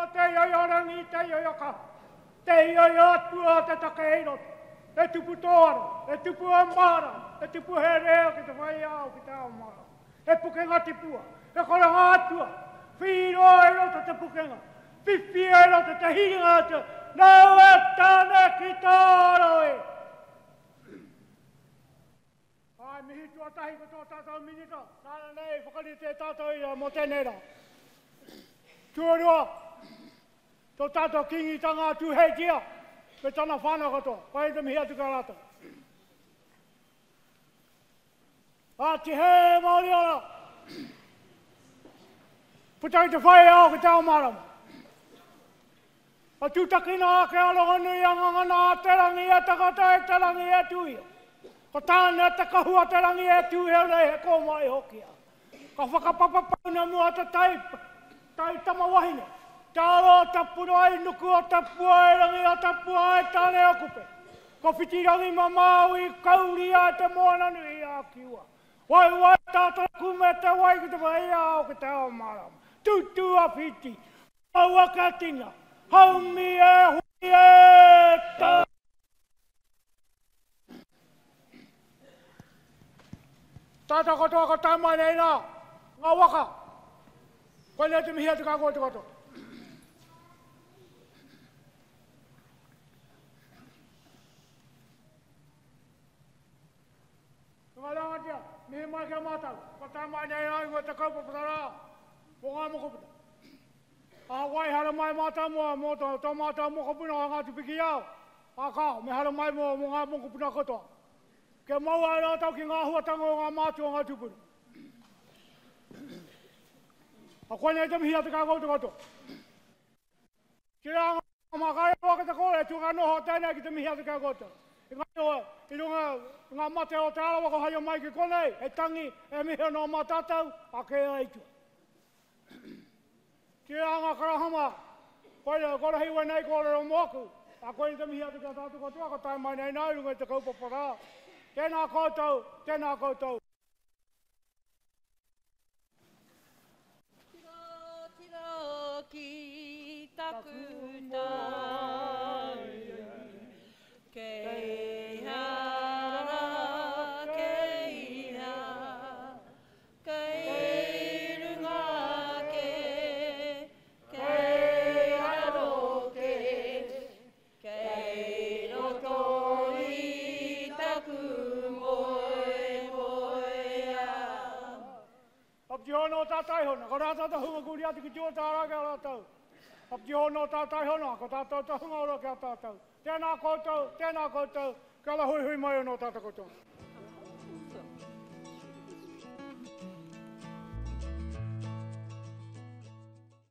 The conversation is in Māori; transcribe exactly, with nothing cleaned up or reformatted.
o te ioio rangi, te ioio ka. Te ioio atua te takeiro. E tupu tōra, e tupu amara, e tupu he reo ki te whai au ki te amara. E pukenga tipua, e kora ngā atua. Whiro e rota te pukenga, whiwhi e rota te hiringa te. Nau e tane ki tōro e. Ai, mihi tua tahi ko tō tātou minita. Nāna nei, whakari te tātou ia mo tēnera. Tuarua, tō tātou kingi tanga tu hei tia. Me tana whānau katoa, pai te mihi atu ka rata. A te he mauri ora. Putai te whai au ki te ao marama. A tūtakina ake aloha nui a ngangana a te rangi e takata e te rangi e tuia. Ko tāne te kahua te rangi e tuia rei he kō mai hokia. Ka whakapapapauna mua te tai, tai tama wahine. Tāro tapura ai nuku o tapua e rangi o tapua e tāne o kupe. Ko whiti rangi mamau i kauri a te moana nui a kiua. Wai wai tātara kume te wai ki te wai au ki te ao marama. Tutu a whiti. Hau a katina. Haumi e hui e tā. Tāta katoa ka tāmai nei nā. Ngā waka. Koe nei te mihi atu kā koe te katoa. Ngā rangatia, mihi mai kia mātau. Ka tāmai nei nā ingoe te kaupapatara. Ko ngā mokopita. A wai hara mai mātau mua mō tō, tō mātau mokopuna a ngā tupiki au. A kao, me hara mai mua mō ngā mokopuna katoa. Ke maua e rātau ki ngā huatanga o ngā mātua ngā tupuna. A koe nei te mihi atu kā koutu katoa. Ki rā ngā makai awa ki te kore, tu ngā noho tēnei ki te mihi atu kā koutu. I ngā noa, i runga ngā mate o te arawa ko haio mai ki konei, e tangi, e mihi no mātātau, a ke aitua. Ki rā ngā karahama, koe rā kora hiwa nei kore o moku, a koe ni te mihi atu kā tātu katoa, ko tai mai nei nai runga te kaupapara. Tēnā koutou, tēnā koutou. Tiro, tiro ki taku tai, kei hara, kei ha, kei runga ke, kei haro ke, kei roto i taku moe moe a. Apti hono tātai hona, ko rātau ta hunga kuri atu ki tio tāra kia rātau. Apti hono tātai hona, ko tātou ta hunga ora kia tātou. Tēnā koutou, tēnā koutou, ka la hui hui mai ono tātou koutou.